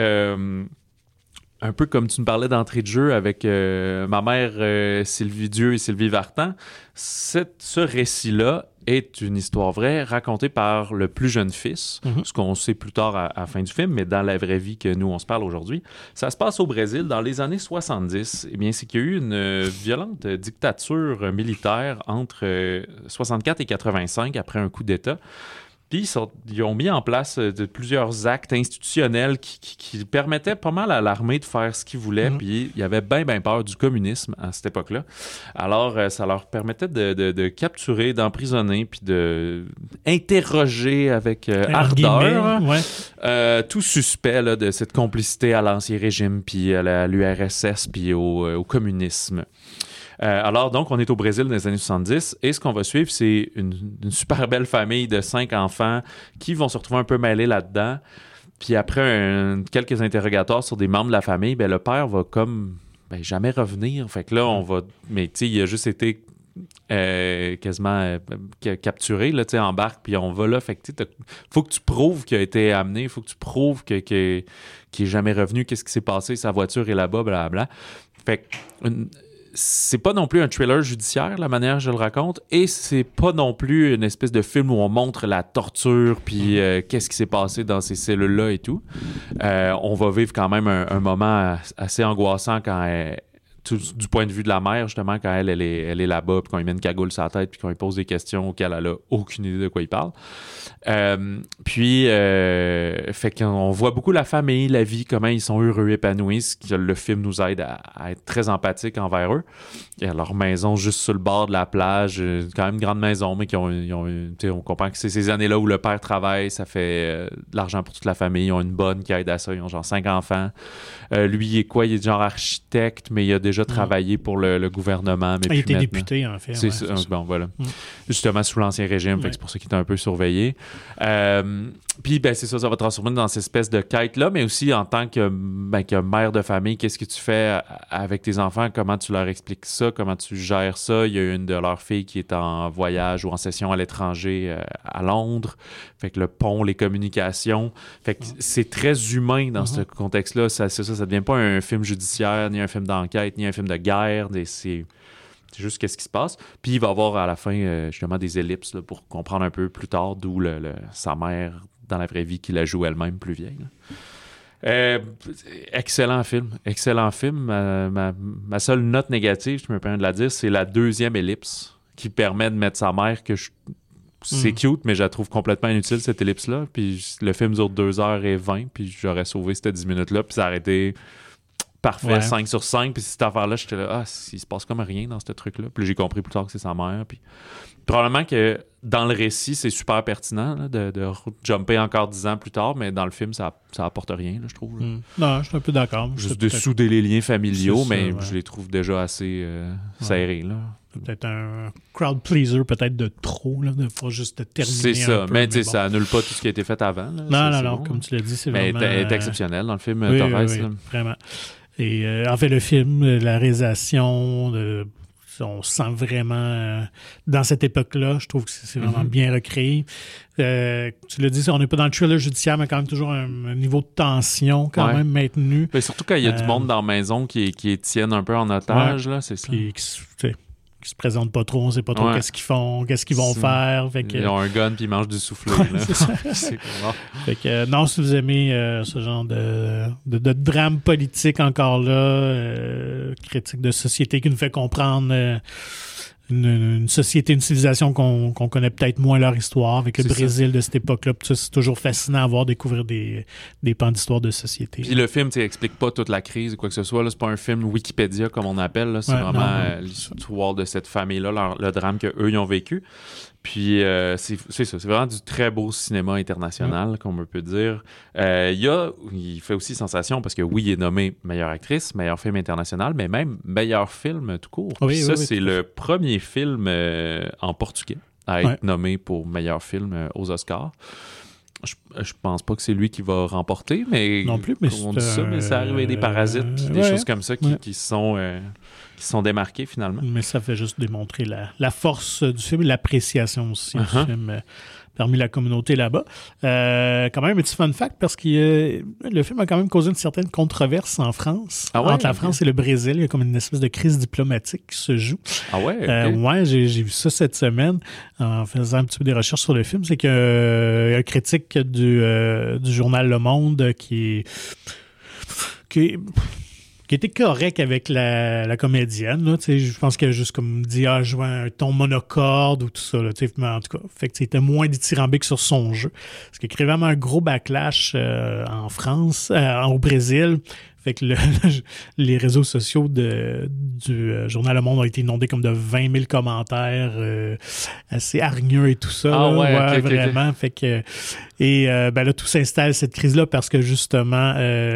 un peu comme tu me parlais d'entrée de jeu avec ma mère Sylvie Dieu et Sylvie Vartan. Ce récit-là est une histoire vraie racontée par le plus jeune fils, ce qu'on sait plus tard à la fin du film, mais dans la vraie vie que nous, on se parle aujourd'hui. Ça se passe au Brésil dans les années 70. Eh bien, c'est qu'il y a eu une violente dictature militaire entre 64 et 85 après un coup d'État. Puis ils ont mis en place plusieurs actes institutionnels qui permettaient pas mal à l'armée de faire ce qu'ils voulaient. Puis il y avait bien peur du communisme à cette époque-là. Alors, ça leur permettait de capturer, d'emprisonner, puis d'interroger avec ardeur tout suspect là, de cette complicité à l'Ancien Régime, puis à l'URSS, puis au communisme. Alors, donc, on est au Brésil dans les années 70 et ce qu'on va suivre, c'est une super belle famille de 5 enfants qui vont se retrouver un peu mêlés là-dedans. Puis après quelques interrogatoires sur des membres de la famille, le père va comme jamais revenir. Fait que là, on va... Mais tu sais, il a juste été quasiment capturé, là, tu sais, en barque, puis on va là. Fait que tu sais, faut que tu prouves qu'il a été amené, faut que tu prouves qu'il est jamais revenu, qu'est-ce qui s'est passé, sa voiture est là-bas, blablabla. Fait que... c'est pas non plus un thriller judiciaire, la manière dont je le raconte, et c'est pas non plus une espèce de film où on montre la torture, puis qu'est-ce qui s'est passé dans ces cellules-là et tout. On va vivre quand même un moment assez angoissant du point de vue de la mère, justement, quand elle est là-bas, puis quand il met une cagoule sur la tête, puis quand il pose des questions auxquelles elle a aucune idée de quoi il parle. Fait qu'on voit beaucoup la famille, la vie, comment ils sont heureux, épanouis, ce que le film nous aide à être très empathique envers eux. Il y a leur maison juste sur le bord de la plage, quand même une grande maison, mais on comprend que c'est ces années-là où le père travaille, ça fait de l'argent pour toute la famille, ils ont une bonne qui aide à ça, ils ont genre 5 enfants. Lui, il est genre architecte, mais il a déjà travaillé pour le gouvernement. Mais il était député, en fait. C'est ça. Bon, voilà. Justement, sous l'Ancien Régime, fait que c'est pour ça qu'il était un peu surveillé. Puis, c'est ça va transformer dans cette espèce de quête-là, mais aussi en tant que mère de famille, qu'est-ce que tu fais avec tes enfants? Comment tu leur expliques ça? Comment tu gères ça? Il y a une de leurs filles qui est en voyage ou en session à l'étranger à Londres. Fait que le pont, les communications. Fait que c'est très humain dans ce contexte-là. Ça devient pas un film judiciaire, ni un film d'enquête, ni un film de guerre. C'est juste qu'est-ce qui se passe. Puis il va y avoir à la fin justement des ellipses là, pour comprendre un peu plus tard d'où sa mère dans la vraie vie qui la joue elle-même plus vieille. Excellent film. Ma seule note négative, je me permets de la dire, c'est la deuxième ellipse qui permet de mettre sa mère c'est cute, mais je la trouve complètement inutile, cette ellipse-là. Puis le film dure 2h20, puis j'aurais sauvé ces 10 minutes-là, puis ça aurait été parfait, 5 sur 5. Puis cette affaire-là, j'étais là, il se passe comme rien dans ce truc-là. Puis j'ai compris plus tard que c'est sa mère. Puis probablement que dans le récit, c'est super pertinent là, de jumper encore 10 ans plus tard, mais dans le film, ça apporte rien, là, je trouve. Là. Non, je suis un peu d'accord. Juste de souder les liens familiaux, mais je les trouve déjà assez serrés, là. C'est peut-être un crowd pleaser, peut-être de trop, là, de pas juste terminer. C'est ça, mais ça annule pas tout ce qui a été fait avant. Là. Non, comme tu l'as dit, c'est vraiment... Elle est exceptionnelle dans le film, Torres. Oui, vraiment. Et en fait, le film, la réalisation, on sent vraiment... dans cette époque-là, je trouve que c'est vraiment bien recréé. Tu l'as dit, on n'est pas dans le thriller judiciaire, mais quand même toujours un niveau de tension quand même maintenu. Mais surtout quand il y a du monde dans la maison qui tiennent un peu en otage, là, c'est ça. Puis, qui se présentent pas trop, on sait pas trop qu'est-ce qu'ils font, qu'est-ce qu'ils vont faire. Fait que... Ils ont un gun puis ils mangent du soufflé. C'est ça. C'est cool. Fait que non, si vous aimez ce genre de drame politique encore là, critique de société qui nous fait comprendre une société, une civilisation qu'on connaît peut-être moins leur histoire, avec le Brésil de cette époque-là. C'est toujours fascinant à voir, découvrir des pans d'histoire de société. Puis le film, explique pas toute la crise ou quoi que ce soit. Là, c'est pas un film Wikipédia, comme on appelle. Là. C'est vraiment l'histoire de cette famille-là, le drame qu'eux, ils ont vécu. Puis c'est ça, c'est vraiment du très beau cinéma international, comme on peut dire. Il fait aussi sensation parce que oui, il est nommé meilleure actrice, meilleur film international, mais même meilleur film tout court. C'est le premier film en portugais à être nommé pour meilleur film aux Oscars. Je pense pas que c'est lui qui va remporter, mais non plus, mais on dit ça, mais ça arrive avec des parasites puis des choses comme ça qui sont démarqués finalement. Mais ça fait juste démontrer la force du film et l'appréciation aussi du film parmi la communauté là-bas. Quand même un petit fun fact parce que le film a quand même causé une certaine controverse en France. Entre la France et le Brésil. Il y a comme une espèce de crise diplomatique qui se joue. Ouais, j'ai vu ça cette semaine en faisant un petit peu des recherches sur le film. C'est qu'il y a un critique du journal Le Monde qui était correct avec la comédienne. Là, je pense qu'elle a juste comme dit joué un ton monocorde ou tout ça. Là, mais en tout cas, fait que c'était moins dithyrambique sur son jeu. Ce qui a créé vraiment un gros backlash en France, au Brésil. Fait que les réseaux sociaux du journal Le Monde ont été inondés comme de 20 000 commentaires assez hargneux et tout ça. Vraiment. Fait que, et là, tout s'installe cette crise-là parce que justement...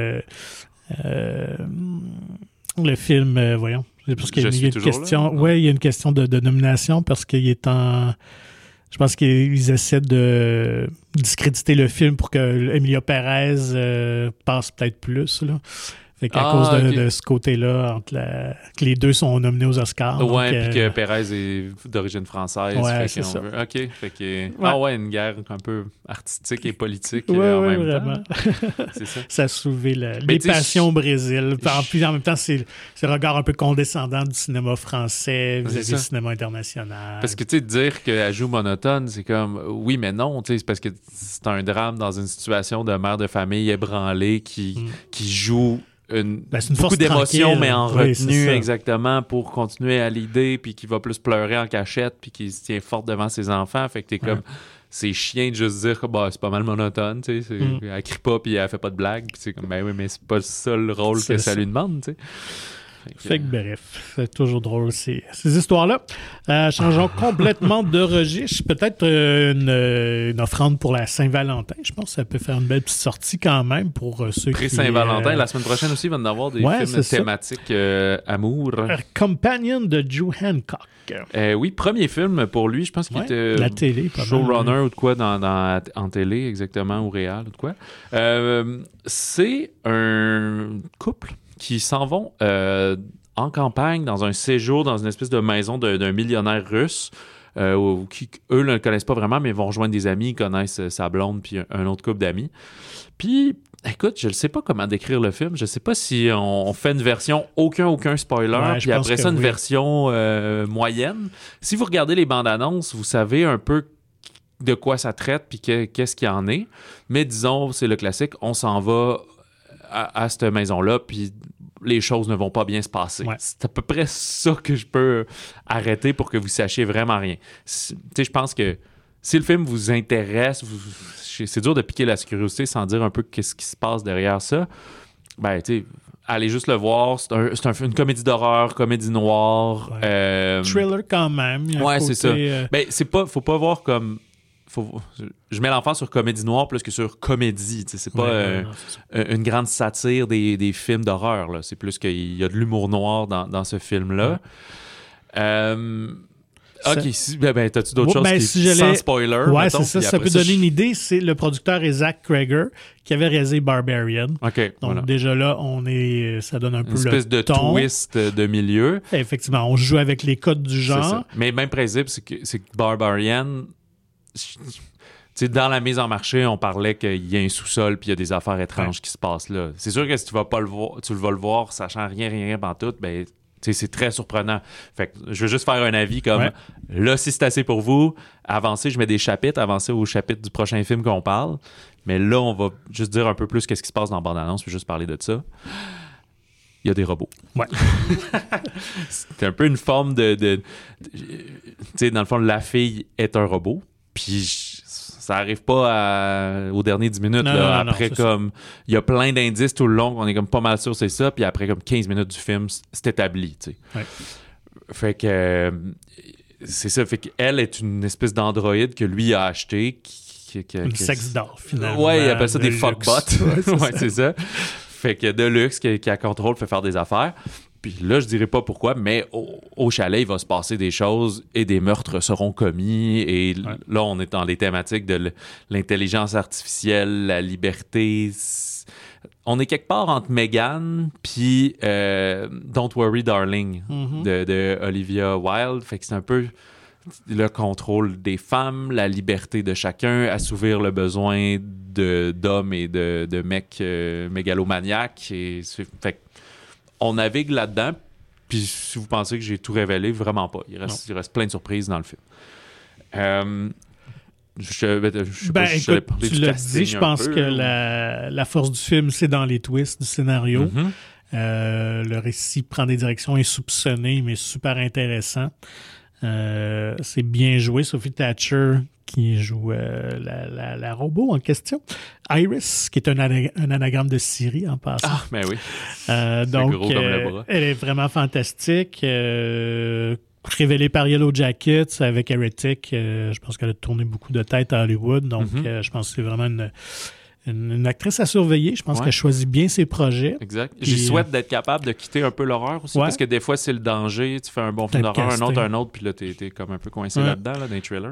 le film, voyons. Parce qu'il y a une question. Il y a une question de nomination parce qu'il est en. Je pense qu'ils essaient de discréditer le film pour que Emilia Pérez passe peut-être plus. Là. Fait qu'à cause de ce côté-là, que les deux sont nominés aux Oscars. Ouais, puis que Pérez est d'origine française. Ouais, c'est ça. OK. Fait que, une guerre un peu artistique et politique en même vraiment. temps. C'est ça. Ça a soulevé les passions au Brésil. Puis en même temps, c'est le regard un peu condescendant du cinéma français vis-à-vis du cinéma international. Parce que, tu sais, dire qu'elle joue monotone, c'est comme, oui, mais non, tu sais, c'est parce que c'est un drame dans une situation de mère de famille ébranlée qui joue beaucoup d'émotions, mais en retenue, exactement, pour continuer à l'idée, puis qui va plus pleurer en cachette, puis qui se tient forte devant ses enfants. Fait que t'es comme, c'est chiant de juste dire que c'est pas mal monotone, tu sais. Elle crie pas, puis elle fait pas de blagues, puis c'est comme, ben oui, mais c'est pas ça le rôle que ça lui demande, tu sais. Fait que bref, c'est toujours drôle ces histoires-là. Changeons complètement de registre. Peut-être une offrande pour la Saint-Valentin. Je pense que ça peut faire une belle petite sortie quand même pour ceux qui... Saint-Valentin, la semaine prochaine aussi, il va y avoir des films thématiques amour. Companion de Joe Hancock. Oui, premier film pour lui. Je pense qu'il était la télé, showrunner ou de quoi en télé, exactement, ou réal ou de quoi. C'est un couple qui s'en vont en campagne dans un séjour dans une espèce de maison d'un millionnaire russe qui, eux, ne le connaissent pas vraiment, mais vont rejoindre des amis, ils connaissent sa blonde puis un autre couple d'amis. Puis, écoute, je ne sais pas comment décrire le film. Je ne sais pas si on fait une version aucun spoiler, puis après ça, une version moyenne. Si vous regardez les bandes annonces, vous savez un peu de quoi ça traite puis qu'est-ce qu'il y en est. Mais disons, c'est le classique, on s'en va à cette maison-là, puis les choses ne vont pas bien se passer. Ouais. C'est à peu près ça que je peux arrêter pour que vous sachiez vraiment rien. Tu sais, je pense que si le film vous intéresse, c'est dur de piquer la curiosité sans dire un peu qu'est-ce qui se passe derrière ça. Ben, tu sais, allez juste le voir. C'est une comédie d'horreur, comédie noire. Ouais. Thriller quand même. Ouais, c'est ça. Ben, faut pas voir comme... Je mets l'emphase sur comédie noire plus que sur comédie. C'est pas une grande satire des films d'horreur. Là. C'est plus qu'il y a de l'humour noir dans ce film-là. OK, t'as-tu d'autres choses sans spoiler? Ouais, c'est ça. Ça peut donner une idée. C'est le producteur est Zach Cregger qui avait réalisé Barbarian. OK. Donc déjà là, ça donne un peu le ton. Une espèce de twist de milieu. Effectivement, on joue avec les codes du genre. Mais même principe, c'est que Barbarian... T'sais, dans la mise en marché, on parlait qu'il y a un sous-sol puis il y a des affaires étranges qui se passent là. C'est sûr que si tu vas pas le voir, tu vas le voir, sachant rien pantoute, ben c'est très surprenant. Fait que je veux juste faire un avis comme là, si c'est assez pour vous, avancez, je mets des chapitres, avancez au chapitre du prochain film qu'on parle. Mais là, on va juste dire un peu plus qu'est-ce qui se passe dans la bande-annonce, puis juste parler de ça. Il y a des robots. Ouais. C'est un peu une forme de tu sais, dans le fond, la fille est un robot. Puis ça arrive pas aux derniers 10 minutes. Après, comme il y a plein d'indices tout le long, on est comme pas mal sûr c'est ça. Puis après, comme 15 minutes du film, c'est établi. Tu sais. Ouais. Fait que c'est ça. Fait qu'elle est une espèce d'androïde que lui a acheté. Une sex doll, finalement. Ouais, il appelle ça des fuckbots. Ouais, c'est ça. Fait que de luxe qui a contrôle, fait faire des affaires. Puis là, je dirais pas pourquoi, mais au chalet, il va se passer des choses et des meurtres seront commis. Et là, on est dans les thématiques de l'intelligence artificielle, la liberté. On est quelque part entre Megan puis Don't Worry Darling de Olivia Wilde. Fait que c'est un peu le contrôle des femmes, la liberté de chacun, assouvir le besoin d'hommes et de mecs mégalomaniaques. Fait que on navigue là-dedans, puis si vous pensez que j'ai tout révélé, vraiment pas. Il reste plein de surprises dans le film. Tu l'as dit, je pense que la force du film, c'est dans les twists du scénario. Le récit prend des directions insoupçonnées, mais super intéressant. C'est bien joué. Sophie Thatcher qui joue la robot en question. Iris, qui est un anagramme de Siri en passant. Ah, ben oui. Donc, gros comme le bras. Elle est vraiment fantastique. Révélée par Yellow Jackets avec Heretic. Je pense qu'elle a tourné beaucoup de têtes à Hollywood. Donc, je pense que c'est vraiment une actrice à surveiller. Je pense qu'elle choisit bien ses projets. Exact. J'y souhaite d'être capable de quitter un peu l'horreur aussi, parce que des fois, c'est le danger. Tu fais un bon film d'horreur, un autre, puis là, t'es comme un peu coincé là-dedans, dans les trailers.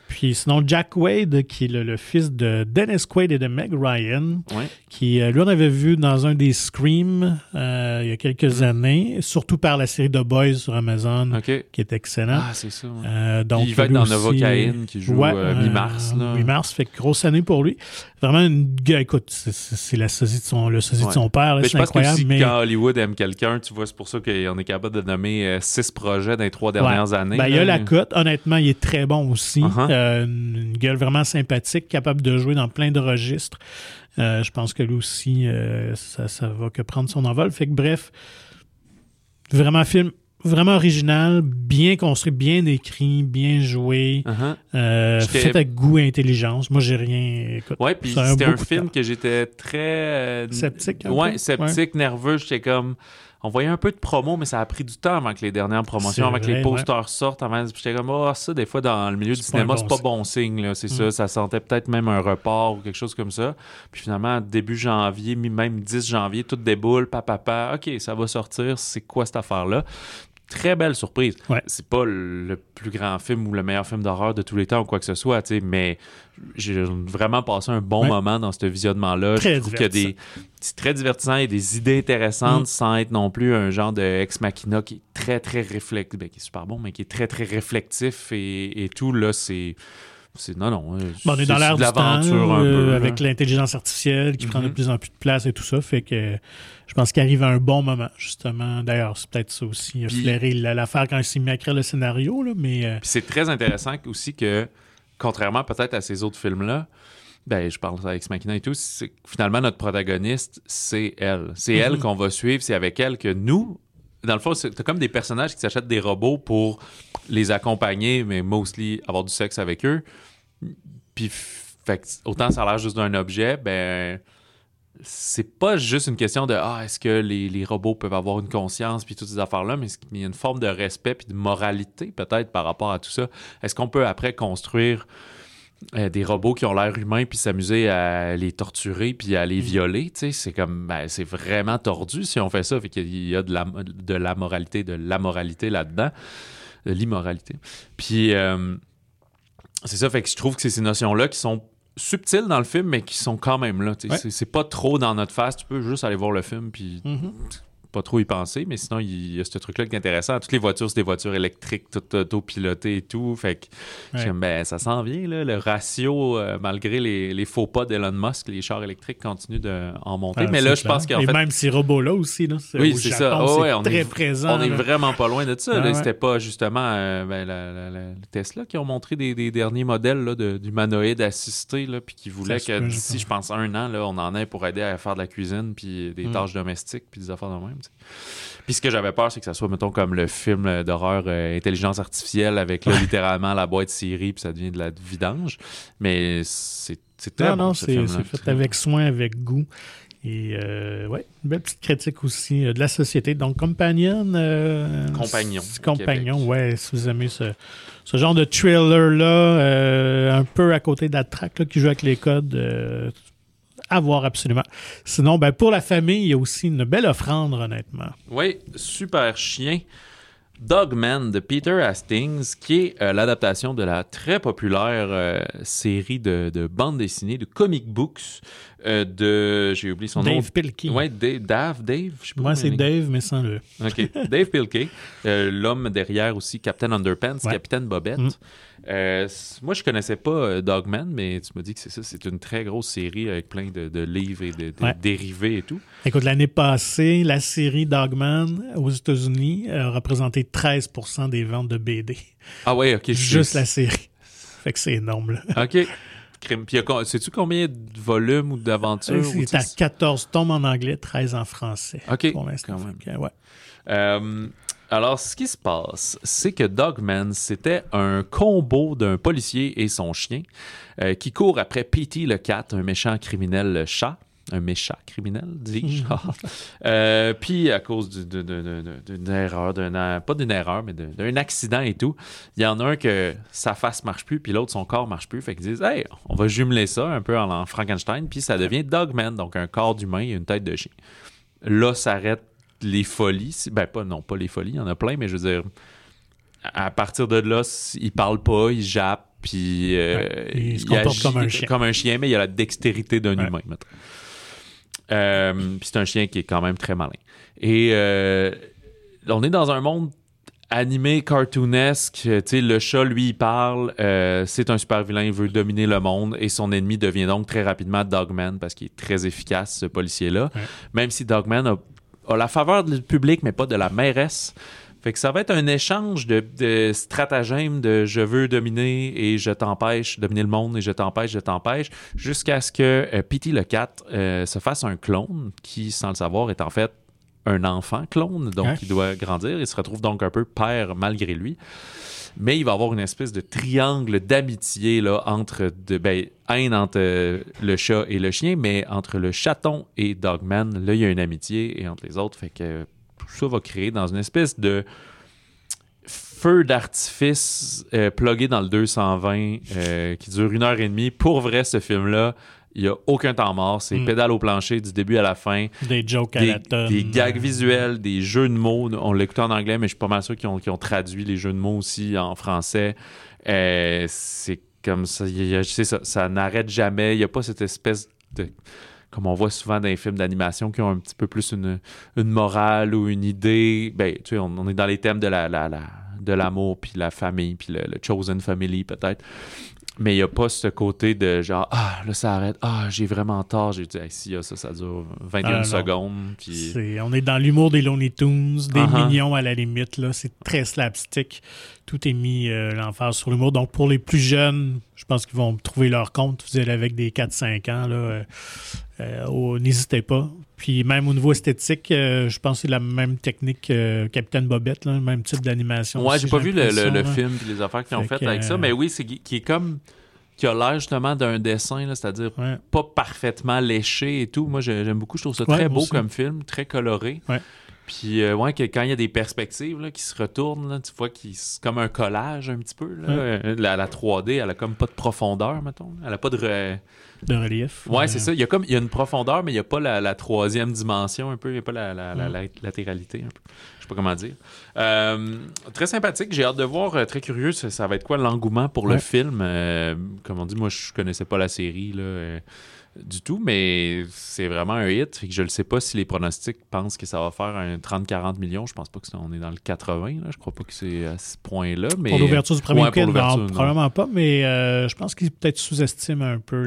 Puis sinon, Jack Quaid, qui est le fils de Dennis Quaid et de Meg Ryan, qui, lui, on avait vu dans un des Scream il y a quelques années, surtout par la série The Boys sur Amazon, qui est excellent. Ah, c'est ça. Ouais. Donc, il va être dans Novocaine, qui joue mi-mars. Mi-mars, fait grosse année pour lui. Vraiment, écoute, c'est le sosie de son père, là, c'est incroyable. Mais quand Hollywood aime quelqu'un, tu vois, c'est pour ça qu'on est capable de nommer 6 projets dans les 3 dernières années. Il y a la cote. Honnêtement, il est très bon aussi. Une gueule vraiment sympathique, capable de jouer dans plein de registres. Je pense que lui aussi, ça va que prendre son envol. Fait que bref, vraiment film vraiment original, bien construit, bien écrit, bien joué, fait avec goût et intelligence. Moi, j'ai rien... Écoute, puis c'était un film que j'étais très... sceptique. Sceptique, nerveux. J'étais comme... On voyait un peu de promo, mais ça a pris du temps avant que les dernières promotions, avant que les posters sortent. J'étais comme, ça, des fois, dans le milieu du cinéma, c'est pas bon signe. Là, c'est ça. Ça sentait peut-être même un report ou quelque chose comme ça. Puis finalement, début janvier, même 10 janvier, tout déboule, papa. OK, ça va sortir. C'est quoi cette affaire-là? Très belle surprise. C'est pas le plus grand film ou le meilleur film d'horreur de tous les temps ou quoi que ce soit, mais j'ai vraiment passé un bon moment dans ce visionnement-là. Je trouve que c'est très divertissant, il y a des idées intéressantes sans être non plus un genre de Ex Machina qui est très, très réflectif, qui est super bon, mais qui est très, très réflectif et tout, là, c'est... on est dans l'ère de l'aventure temps, un peu. Avec l'intelligence artificielle qui prend de plus en plus de place et tout ça, fait que je pense qu'il arrive à un bon moment, justement. D'ailleurs, c'est peut-être ça aussi, flairer l'affaire quand il s'est mis à écrire le scénario, là, mais... Puis c'est très intéressant aussi que, contrairement peut-être à ces autres films-là, je parle avec Ex Machina et tout, c'est que finalement, notre protagoniste, c'est elle. C'est elle qu'on va suivre, c'est avec elle que nous... Dans le fond, t'as comme des personnages qui s'achètent des robots pour les accompagner, mais mostly avoir du sexe avec eux. Puis, autant ça a l'air juste d'un objet, c'est pas juste une question de est-ce que les robots peuvent avoir une conscience puis toutes ces affaires-là, mais il y a une forme de respect puis de moralité peut-être par rapport à tout ça. Est-ce qu'on peut après construire des robots qui ont l'air humains puis s'amuser à les torturer puis à les violer, tu sais, c'est comme c'est vraiment tordu si on fait ça, fait qu'il y a de la moralité là-dedans, de l'immoralité. Puis c'est ça, fait que je trouve que c'est ces notions-là qui sont subtiles dans le film mais qui sont quand même là, tu sais, c'est pas trop dans notre face, tu peux juste aller voir le film puis pas trop y penser, mais sinon, il y a ce truc-là qui est intéressant. Toutes les voitures, c'est des voitures électriques, toutes autopilotées et tout. Fait que ça s'en vient, là. Le ratio, malgré les faux pas d'Elon Musk, les chars électriques continuent d'en monter. Mais là, je pense qu'en fait... Et même ces robots-là aussi, là. Oui, c'est ça. C'est très présent. On est vraiment pas loin de ça. C'était pas justement les Tesla qui ont montré des derniers modèles là, d'humanoïdes assistés, là, puis qui voulaient que d'ici, je pense, 1 an, là, on en ait pour aider à faire de la cuisine, puis des tâches domestiques, puis des affaires de même. Puis ce que j'avais peur, c'est que ça soit, mettons, comme le film d'horreur intelligence artificielle avec là, littéralement la boîte Siri, puis ça devient de la vidange. Mais c'est très bon, ce film-là. C'est fait avec soin, avec goût. Et une belle petite critique aussi de la société. Donc, Compagnon, si vous aimez ce genre de thriller-là, un peu à côté de la track, là, qui joue avec les codes... à voir absolument. Sinon, pour la famille, il y a aussi une belle offrande, honnêtement. Oui, super chien. Dogman de Peter Hastings, qui est l'adaptation de la très populaire série de bande dessinée, de comic books de... J'ai oublié son nom. Dave Pilkey. Oui, Dave, je sais pas. Moi, c'est Dave, mais sans le... OK. Dave Pilkey. L'homme derrière aussi Captain Underpants, Capitaine Bobette. Moi, je connaissais pas Dogman, mais tu me dis que c'est ça. C'est une très grosse série avec plein de livres et de dérivés et tout. Écoute, l'année passée, la série Dogman aux États-Unis a représenté 13% des ventes de BD. Ah ouais, OK. Juste la série. Fait que c'est énorme, là. OK. Puis, sais-tu combien de volumes ou d'aventures? C'est à 14 tomes en anglais, 13 en français. OK, pour l'instant. quand même. Alors, ce qui se passe, c'est que Dogman, c'était un combo d'un policier et son chien qui court après Petey le cat, un méchant criminel chat. Un méchant criminel, dis-je. Puis, à cause d'une erreur, pas d'une erreur, mais d'un accident et tout, il y en a un que sa face marche plus, puis l'autre, son corps marche plus. Fait qu'ils disent, hey, on va jumeler ça un peu en Frankenstein, puis ça devient Dogman, donc un corps d'humain et une tête de chien. Là, s'arrêtent les folies. Pas les folies, il y en a plein, mais je veux dire, à partir de là, il parle pas, il jappe, Puis il se comporte comme un chien, mais il a la dextérité d'un humain, mettons. Puis c'est un chien qui est quand même très malin. Et on est dans un monde animé, cartoonesque. Tu sais, le chat, lui, il parle. C'est un super vilain, il veut dominer le monde. Et son ennemi devient donc très rapidement Dogman parce qu'il est très efficace, ce policier-là. Ouais. Même si Dogman a la faveur du public, mais pas de la mairesse. Fait que ça va être un échange de stratagèmes de je veux dominer et je t'empêche, dominer le monde et je t'empêche, jusqu'à ce que Petey le cat se fasse un clone qui, sans le savoir, est en fait un enfant clone, donc il doit grandir. Il se retrouve donc un peu père malgré lui. Mais il va y avoir une espèce de triangle d'amitié là, haine entre le chat et le chien, mais entre le chaton et Dogman, là, il y a une amitié, et entre les autres, fait que tout ça va créer dans une espèce de feu d'artifice plugué dans le 220 qui dure 1h30. Pour vrai, ce film-là, il n'y a aucun temps mort. C'est pédale au plancher du début à la fin. Des jokes à la tonne. Des gags visuels, des jeux de mots. On l'écoutait en anglais, mais je suis pas mal sûr qu'ils ont traduit les jeux de mots aussi en français. C'est comme ça. Ça n'arrête jamais. Il n'y a pas cette espèce de... Comme on voit souvent dans les films d'animation qui ont un petit peu plus une morale ou une idée. Ben, tu sais, on est dans les thèmes de l'amour, puis la famille, puis le chosen family, peut-être. Mais il n'y a pas ce côté de genre, là, ça arrête. J'ai vraiment tort. J'ai dit, si, ça dure 21 secondes. Puis... on est dans l'humour des Looney Tunes, des mignons à la limite. Là. C'est très slapstick. Tout est mis l'emphase sur l'humour. Donc, pour les plus jeunes, je pense qu'ils vont trouver leur compte. Vous êtes avec des 4-5 ans, là, n'hésitez pas. Puis même au niveau esthétique, je pense que c'est la même technique que Capitaine Bobette, là, le même type d'animation. Ouais, j'ai pas vu le film et les affaires qu'ils ont faites avec ça, mais oui, c'est qui est comme... qui a l'air justement d'un dessin, là, c'est-à-dire pas parfaitement léché et tout. Moi, j'aime beaucoup. Je trouve ça très beau comme film, très coloré. Ouais. Puis, quand il y a des perspectives là, qui se retournent, là, tu vois c'est comme un collage un petit peu. Là. La 3D, elle a comme pas de profondeur, mettons. Elle a pas de relief. Ouais, c'est ça. Il y a une profondeur, mais il n'y a pas la troisième dimension un peu. Il n'y a pas la latéralité un peu. Je sais pas comment dire. Très sympathique. J'ai hâte de voir. Très curieux, ça va être quoi l'engouement pour le film. Comme on dit, moi, je connaissais pas la série, là. Du tout, mais c'est vraiment un hit. Fait que je ne sais pas si les pronostics pensent que ça va faire un 30-40 millions. Je pense pas qu'on est dans le 80. Là. Je crois pas que c'est à ce point-là. Mais... Pour l'ouverture du premier week-end, probablement pas, mais je pense qu'ils peut-être sous-estiment un peu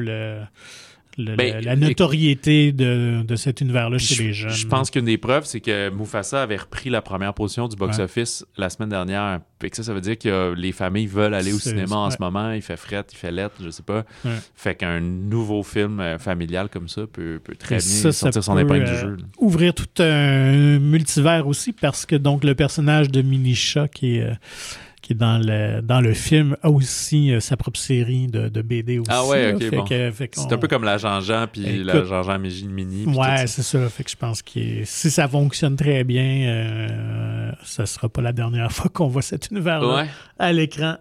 la notoriété de cet univers-là chez les jeunes. Je pense qu'une des preuves, c'est que Mufasa avait repris la première position du box-office la semaine dernière. Puis que ça veut dire que les familles veulent aller au cinéma en ce moment. Il fait fret, il fait lettre, je sais pas. Ouais. Fait qu'un nouveau film familial comme ça peut très bien sortir son épingle du jeu. Ouvrir tout un multivers aussi, parce que donc le personnage de Minisha qui est dans le film, a aussi sa propre série de BD aussi. Ah ouais, OK, bon. C'est un peu comme la Jean-Jean, puis la Jean-Jean Mini. Ouais, c'est ça. Fait que je pense que si ça fonctionne très bien, ça sera pas la dernière fois qu'on voit cet univers-là à l'écran.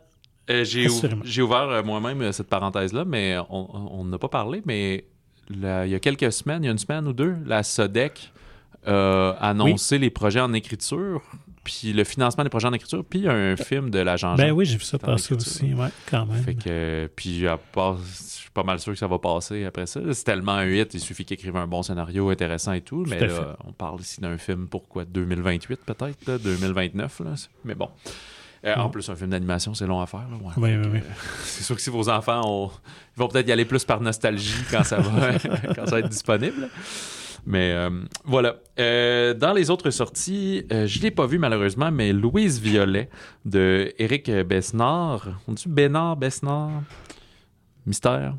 J'ai ouvert moi-même cette parenthèse-là, mais on n'a pas parlé, mais il y a quelques semaines, il y a une semaine ou deux, la SODEC a annoncé les projets en écriture, puis le financement des projets en écriture, puis un film de la Jean-Jean. Ben oui, j'ai vu ça passer aussi, quand même. Fait que, puis je suis pas mal sûr que ça va passer après ça. C'est tellement un hit, il suffit qu'il écrive un bon scénario intéressant et tout, mais là, on parle ici d'un film pour quoi, 2028 peut-être, là, 2029, là. Mais bon. En plus, un film d'animation, c'est long à faire. Là, oui. C'est sûr que si vos enfants ils vont peut-être y aller plus par nostalgie quand ça va être disponible. Mais voilà. Dans les autres sorties, je ne l'ai pas vu malheureusement, mais Louise Violet de Éric Besnard. On dit Besnard? Mystère.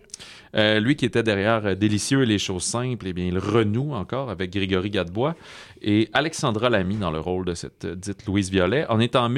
Lui qui était derrière Délicieux et les choses simples, eh bien, il renoue encore avec Grégory Gadebois et Alexandra Lamy dans le rôle de cette dite Louise Violet. On est en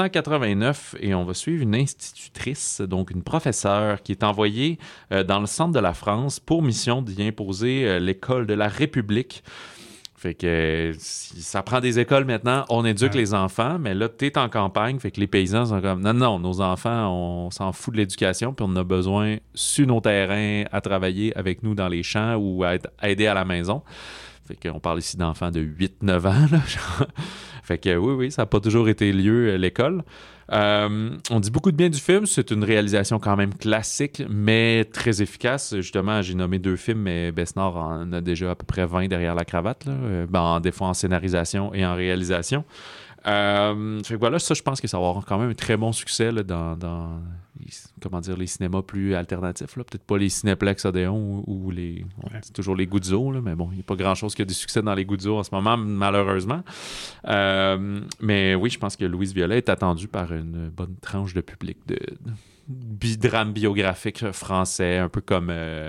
1889 et on va suivre une institutrice, donc une professeure qui est envoyée dans le centre de la France pour mission d'y imposer l'école de la République. Fait que ça prend des écoles maintenant, on éduque les enfants, mais là, t'es en campagne, fait que les paysans sont comme non, nos enfants, on s'en fout de l'éducation, puis on a besoin sur nos terrains à travailler avec nous dans les champs ou à aider à la maison. Fait qu'on parle ici d'enfants de 8-9 ans. Là, fait que oui, ça n'a pas toujours été lieu l'école. On dit beaucoup de bien du film. C'est une réalisation quand même classique, mais très efficace. Justement, j'ai nommé 2 films, mais Besnard en a déjà à peu près 20 derrière la cravate, là. Des fois en scénarisation et en réalisation. Fait que voilà, ça, je pense que ça va avoir quand même un très bon succès là, dans les cinémas plus alternatifs. Là. Peut-être pas les Cinéplex Odéon ou les... c'est toujours les Guzzo, là, mais bon, il n'y a pas grand-chose qui a du succès dans les Guzzo en ce moment, malheureusement. Mais oui, je pense que Louise Violet est attendue par une bonne tranche de public de drame biographique français, un peu comme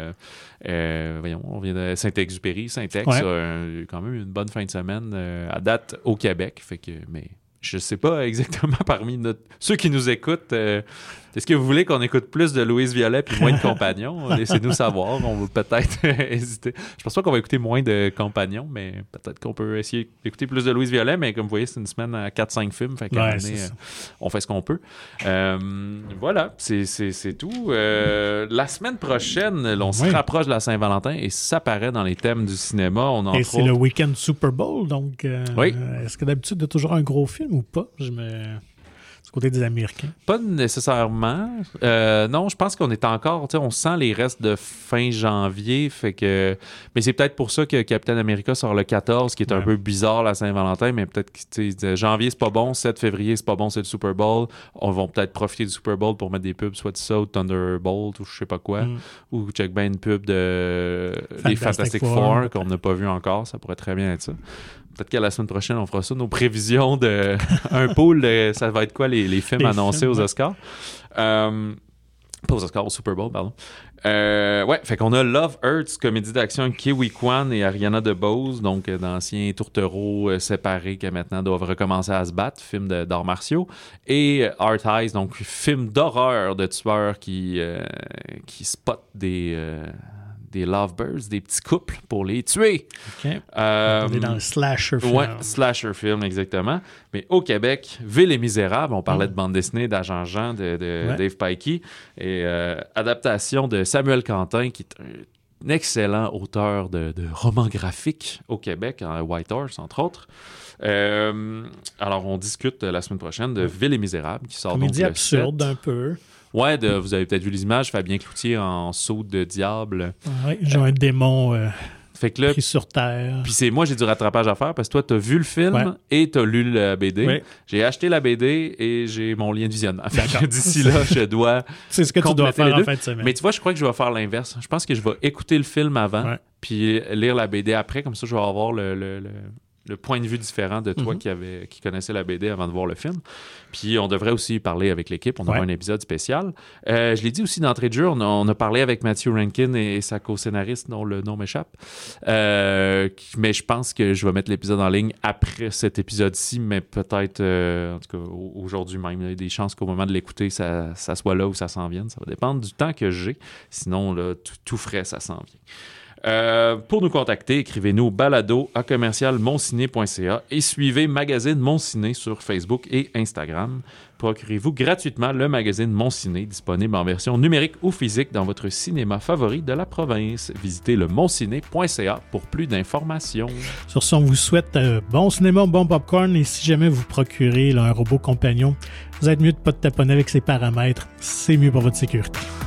on vient de Saint-Exupéry, Saint-Ex, quand même une bonne fin de semaine à date au Québec, fait que mais je sais pas exactement parmi ceux qui nous écoutent, est-ce que vous voulez qu'on écoute plus de Louise Violet puis moins de Compagnons? Laissez-nous savoir, on va peut-être hésiter. Je pense pas qu'on va écouter moins de Compagnons, mais peut-être qu'on peut essayer d'écouter plus de Louise Violet, mais comme vous voyez, c'est une semaine à 4-5 films, fait qu'à on fait ce qu'on peut. Voilà, c'est tout. La semaine prochaine, on se rapproche de la Saint-Valentin et ça paraît dans les thèmes du cinéma. Et c'est le week-end Super Bowl, donc est-ce que d'habitude, il y a toujours un gros film ou pas? Du côté des Américains? Pas nécessairement. Non, je pense qu'on est encore... On sent les restes de fin janvier. Fait que... Mais c'est peut-être pour ça que Captain America sort le 14, qui est un peu bizarre la Saint-Valentin, mais peut-être que janvier, c'est pas bon. 7 février, c'est pas bon, c'est le Super Bowl. On va peut-être profiter du Super Bowl pour mettre des pubs, soit de ça, ou Thunderbolt, ou je sais pas quoi. Ou check bien une pub des Fantastic Four qu'on n'a pas vu encore. Ça pourrait très bien être ça. Peut-être qu'à la semaine prochaine, on fera ça. Nos prévisions de un pool, ça va être quoi les films annoncés aux Oscars? Pas aux Oscars, au Super Bowl, pardon. Fait qu'on a Love Hurts, comédie d'action Kiwi Kwan et Ariana DeBose, donc d'anciens tourtereaux séparés qui maintenant doivent recommencer à se battre, film d'arts martiaux. Et Art Eyes, donc film d'horreur de tueurs qui spotent des lovebirds, des petits couples pour les tuer. OK. On est dans le slasher film. Oui, slasher film, exactement. Mais au Québec, Ville et Misérables, on parlait de bande dessinée d'Agent Jean, de Dave Pikey, et adaptation de Samuel Quentin, qui est un excellent auteur de romans graphiques au Québec, en White Horse, entre autres. Alors, on discute la semaine prochaine de Ville et Misérables, qui sort comédie donc absurde un peu. Ouais, vous avez peut-être vu les images, Fabien Cloutier en saut de diable. Oui, j'ai un démon fait que là, pris sur terre. Puis moi, j'ai du rattrapage à faire parce que toi, t'as vu le film et t'as lu la BD. Ouais. J'ai acheté la BD et j'ai mon lien de visionnement. D'ici là, je dois c'est ce que tu dois faire en fin de semaine. Mais tu vois, je crois que je vais faire l'inverse. Je pense que je vais écouter le film avant puis lire la BD après. Comme ça, je vais avoir le point de vue différent de toi qui connaissait la BD avant de voir le film. Puis on devrait aussi parler avec l'équipe. On aura un épisode spécial. Je l'ai dit aussi d'entrée de jeu, on a parlé avec Matthew Rankin et sa co-scénariste dont le nom m'échappe. Mais je pense que je vais mettre l'épisode en ligne après cet épisode-ci, mais peut-être, en tout cas, aujourd'hui même. Il y a des chances qu'au moment de l'écouter, ça soit là où ça s'en vienne. Ça va dépendre du temps que j'ai. Sinon, là, tout frais, ça s'en vient. Pour nous contacter, écrivez-nous balado@commercialmonciné.ca et suivez Magazine Mon Ciné sur Facebook et Instagram. Procurez-vous gratuitement le magazine Mon Ciné, disponible en version numérique ou physique dans votre cinéma favori de la province. Visitez le monciné.ca pour plus d'informations. Sur ce, on vous souhaite bon cinéma, bon popcorn, et si jamais vous procurez un robot compagnon, vous êtes mieux de ne pas taponner avec ses paramètres. C'est mieux pour votre sécurité.